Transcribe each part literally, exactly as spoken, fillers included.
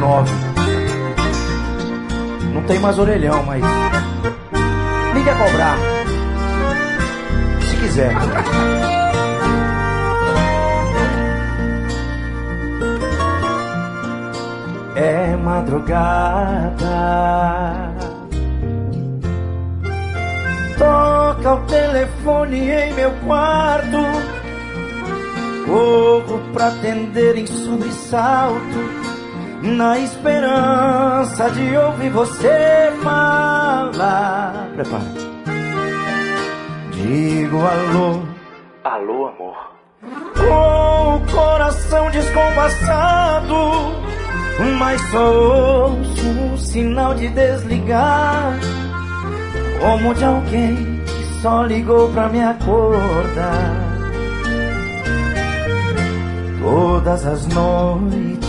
nove. Não tem mais orelhão, mas ligue a cobrar, se quiser. É madrugada, toca o telefone em meu quarto. Corro pra atender em sobressalto, na esperança de ouvir você falar. Prepara. Digo alô, alô amor, com o coração descompassado, mas só ouço um sinal de desligar, como de alguém que só ligou pra me acordar. Todas as noites,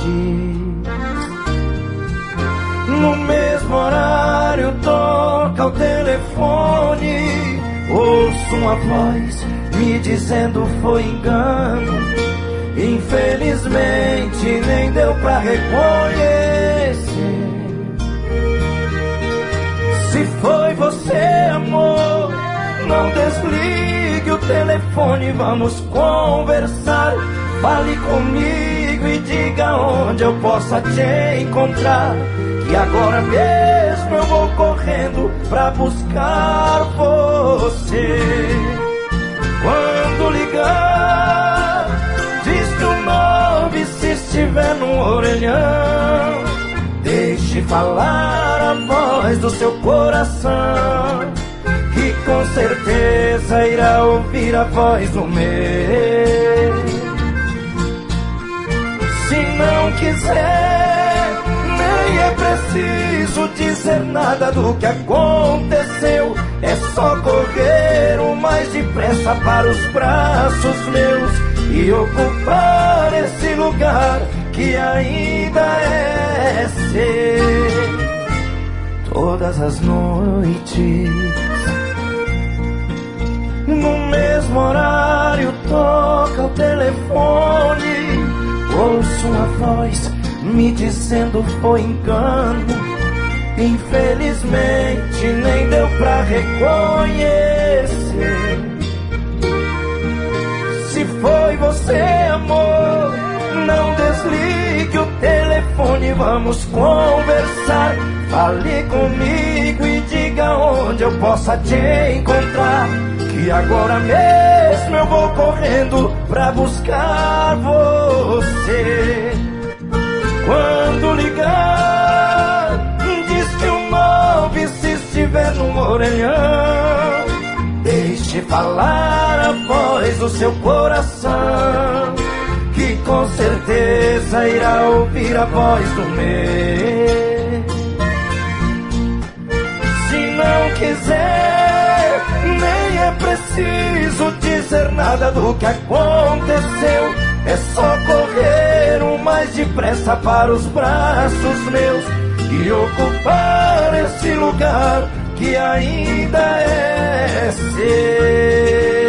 no mesmo horário, toca o telefone. Ouço uma voz me dizendo foi engano. Infelizmente nem deu pra reconhecer. Se foi você, amor, não desligue o telefone, vamos conversar. Fale comigo e diga onde eu possa te encontrar, que agora mesmo eu vou correndo pra buscar você. Quando ligar, diz que o nove se estiver no orelhão. Deixe falar a voz do seu coração, que com certeza irá ouvir a voz do meu. Se não quiser, nem é preciso dizer nada do que aconteceu. É só correr o mais depressa para os braços meus e ocupar esse lugar que ainda é seu. Todas as noites, no mesmo horário, toca o telefone. Ouço uma voz me dizendo foi engano. Infelizmente nem deu pra reconhecer. Se foi você, amor, não desligue o telefone, vamos conversar. Fale comigo e diga onde eu possa te encontrar, que agora mesmo eu vou correndo pra buscar você. Quando ligar, diz que o nove se estiver no orelhão. Deixe falar a voz do seu coração, que com certeza irá ouvir a voz do meu. Se não quiser, nem é preciso dizer nada do que aconteceu. É só correr o mais depressa para os braços meus e ocupar esse lugar que ainda é seu.